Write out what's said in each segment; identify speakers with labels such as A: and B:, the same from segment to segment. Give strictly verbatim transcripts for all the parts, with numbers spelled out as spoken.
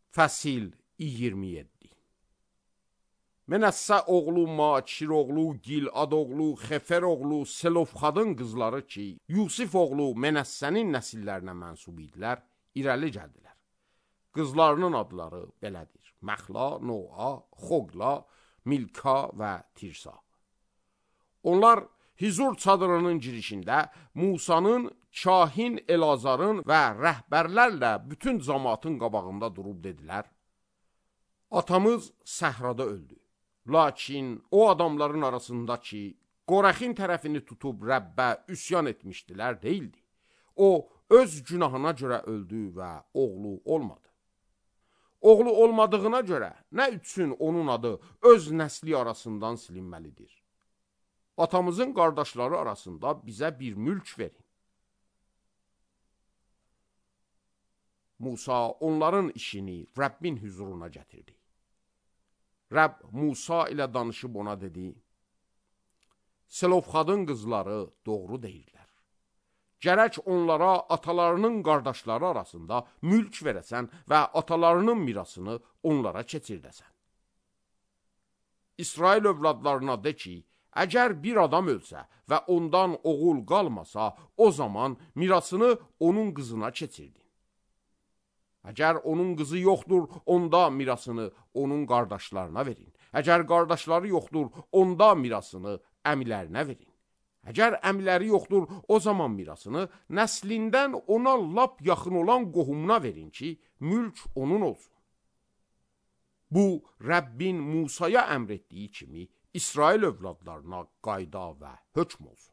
A: Fəsil iyirmi yeddi. Mənəssə oğlu Maçir oğlu Gilad oğlu Xefer oğlu Selofxadın qızları ki, Yusif oğlu Mənəssənin nəsillərinə mənsub idilər, irəli gəldilər. Qızlarının adları belədir: Məxla, Noa, Xoqla, Milka və Tirsa. Onlar Hizur çadırının girişində Musanın, Kahin Elazarın və rəhbərlərlə bütün cəmaatın qabağında durub dedilər: Atamız səhrada öldü. Lakin o adamların arasında ki, Qorəxin tərəfini tutub Rəbbə üsyan etmişdilər, deyildi. O, öz günahına görə öldü və oğlu olmadı. Oğlu olmadığına görə nə üçün onun adı öz nəsli arasından silinməlidir? Atamızın qardaşları arasında bizə bir mülk verin. Musa onların işini Rəbbin huzuruna gətirdi. Rəbb Musa ilə danışıb ona dedi: Selofxadın qızları doğru deyirlər. Gərək onlara atalarının qardaşları arasında mülk verəsən və atalarının mirasını onlara keçirdəsən. İsrail övladlarına de ki, əgər bir adam ölsə və ondan oğul qalmasa, o zaman mirasını onun qızına keçirdin. Əgər onun qızı yoxdur, onda mirasını onun qardaşlarına verin. Əgər qardaşları yoxdur, onda mirasını əmilərinə verin. Əgər əmiləri yoxdur, o zaman mirasını nəslindən ona lap yaxın olan qohumuna verin ki, mülk onun olsun. Bu, Rəbbin Musaya əmr etdiyi kimi İsrail övladlarına qayda və hökm olsun.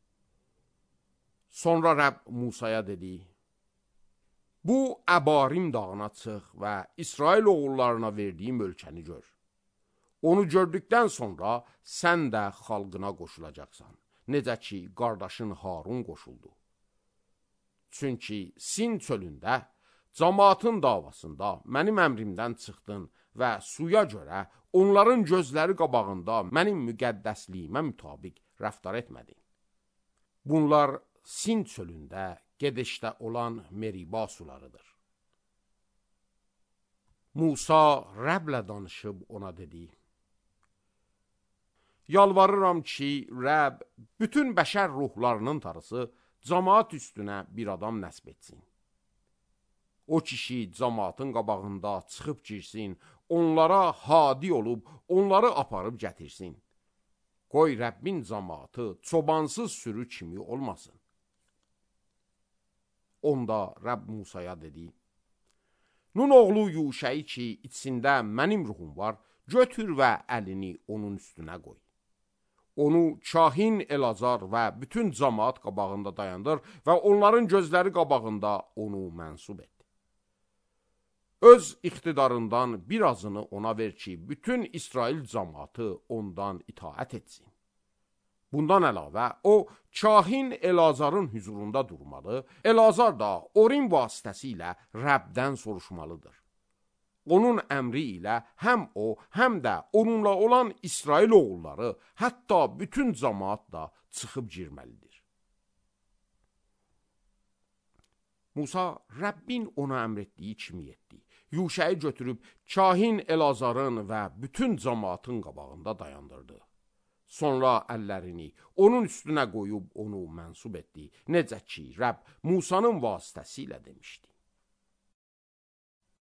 A: Sonra Rəbb Musaya dedi: Bu, Əbarim dağına çıx və İsrail oğullarına verdiyim ölkəni gör. Onu gördükdən sonra sən də xalqına qoşulacaqsan, necə ki, qardaşın Harun qoşuldu. Çünki Sin çölündə, cəmaatın davasında mənim əmrimdən çıxdın və suya görə onların gözləri qabağında mənim müqəddəsliyimə mütabiq rəftar etmədin. Bunlar Sin çölündə gedişdə olan Meriba sularıdır. Musa Rəbblə danışıb ona dedi: Yalvarıram ki, Rəbb bütün bəşər ruhlarının tarısı cəmaat üstünə bir adam nəsb etsin. O kişi cəmaatın qabağında çıxıb girsin, onlara hadi olub, onları aparıb gətirsin. Qoy Rəbbin cəmaatı çobansız sürü kimi olmasın. Onda Rəbb Musaya dedi: Nun oğlu Yuşəyi ki, içində mənim ruhum var, götür və əlini onun üstünə qoy. Onu Kahin Elazar və bütün cəmaat qabağında dayandır və onların gözləri qabağında onu mənsub et. Öz iqtidarından birazını ona ver ki, bütün İsrail cəmaatı ondan itaət etsin. Bundan əlavə, o, Kahin Elazarın huzurunda durmalı, Elazar da Orim vasitəsilə Rəbdən soruşmalıdır. Onun əmri ilə həm o, həm də onunla olan İsrail oğulları, hətta bütün cəmaat da çıxıb girməlidir. Musa, Rəbbin ona əmr etdiyi kimi etdi. Yuşəyi götürüb Kahin Elazarın və bütün cəmaatın qabağında dayandırdı. Sonra əllərini onun üstünə qoyub onu mənsub etdi, necə ki, Rəbb Musanın vasitəsilə demişdi.